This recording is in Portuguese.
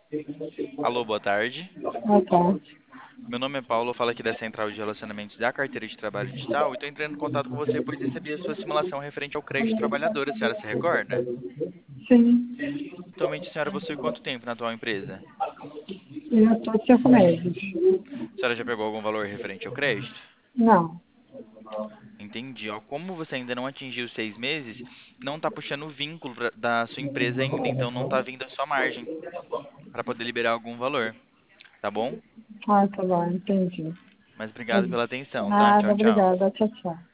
Alô, boa tarde. Ah, tá. Meu nome é Paulo, eu falo aqui da Central de Relacionamentos da Carteira de Trabalho Digital e estou entrando em contato com você pois recebi a sua simulação referente ao crédito trabalhador, a senhora se recorda? Sim, Atualmente a senhora possui quanto tempo na atual empresa? eu estou 5 meses. A senhora já pegou algum valor referente ao crédito? Não. Entendi. Ó, como você ainda não atingiu os 6 meses, não está puxando o vínculo da sua empresa ainda, então não está vindo a sua margem para poder liberar algum valor, tá bom? Ah, tá bom, entendi. Mas Tá obrigado bom. pela atenção, tá? Tchau, Nada, tchau. obrigada. Tchau, tchau.